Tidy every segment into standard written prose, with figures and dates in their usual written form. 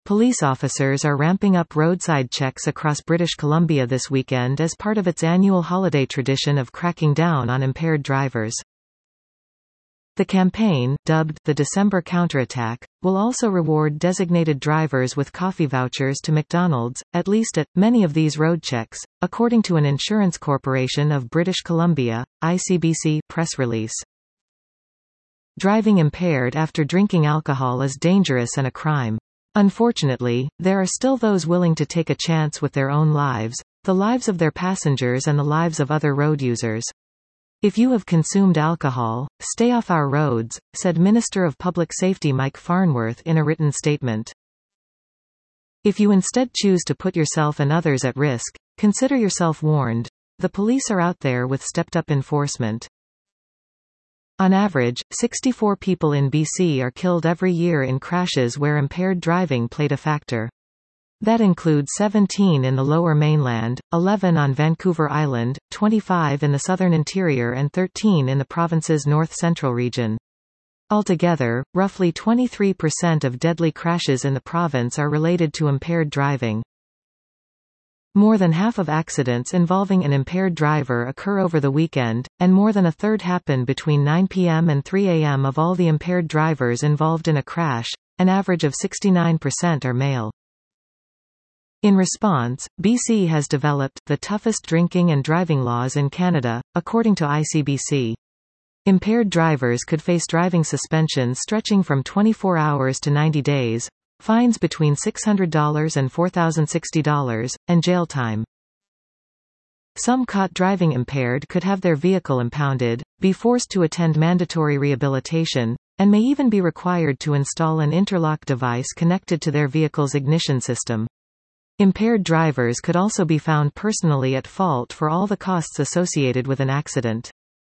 Police officers are ramping up roadside checks across British Columbia this weekend as part of its annual holiday tradition of cracking down on impaired drivers. The campaign, dubbed the December Counterattack, will also reward designated drivers with coffee vouchers to McDonald's, at least at many of these road checks, according to an Insurance Corporation of British Columbia, ICBC press release. Driving impaired after drinking alcohol is dangerous and a crime. Unfortunately, there are still those willing to take a chance with their own lives, the lives of their passengers and the lives of other road users. If you have consumed alcohol, stay off our roads, said Minister of Public Safety Mike Farnworth in a written statement. If you instead choose to put yourself and others at risk, consider yourself warned. The police are out there with stepped-up enforcement. On average, 64 people in BC are killed every year in crashes where impaired driving played a factor. That includes 17 in the Lower Mainland, 11 on Vancouver Island, 25 in the southern interior and 13 in the province's north-central region. Altogether, roughly 23% of deadly crashes in the province are related to impaired driving. More than half of accidents involving an impaired driver occur over the weekend, and more than a third happen between 9 p.m. and 3 a.m. of all the impaired drivers involved in a crash, an average of 69% are male. In response, BC has developed the toughest drinking and driving laws in Canada, according to ICBC. Impaired drivers could face driving suspensions stretching from 24 hours to 90 days, fines between $600 and $4,060, and jail time. Some caught driving impaired could have their vehicle impounded, be forced to attend mandatory rehabilitation, and may even be required to install an interlock device connected to their vehicle's ignition system. Impaired drivers could also be found personally at fault for all the costs associated with an accident.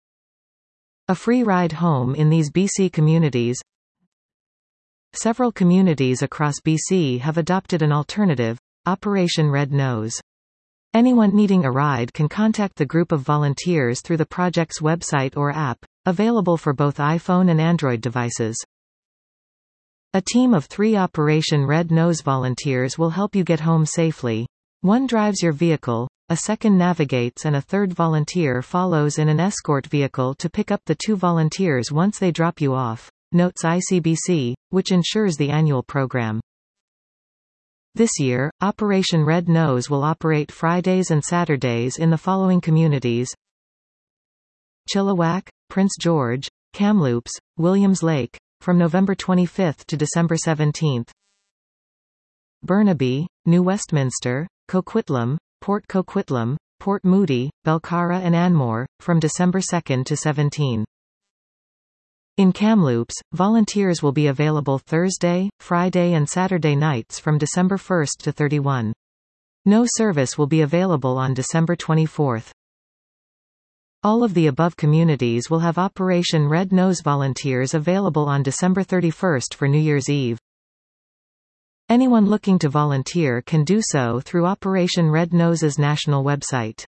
A free ride home in these BC communities. Several communities across BC have adopted an alternative, Operation Red Nose. Anyone needing a ride can contact the group of volunteers through the project's website or app, available for both iPhone and Android devices. A team of 3 Operation Red Nose volunteers will help you get home safely. One drives your vehicle, a second navigates and a third volunteer follows in an escort vehicle to pick up the 2 volunteers once they drop you off, notes ICBC, which ensures the annual program. This year, Operation Red Nose will operate Fridays and Saturdays in the following communities: Chilliwack, Prince George, Kamloops, Williams Lake, from November 25 to December 17. Burnaby, New Westminster, Coquitlam, Port Coquitlam, Port Moody, Belcara and Anmore, from December 2 to 17. In Kamloops, volunteers will be available Thursday, Friday and Saturday nights from December 1 to 31. No service will be available on December 24. All of the above communities will have Operation Red Nose volunteers available on December 31 for New Year's Eve. Anyone looking to volunteer can do so through Operation Red Nose's national website.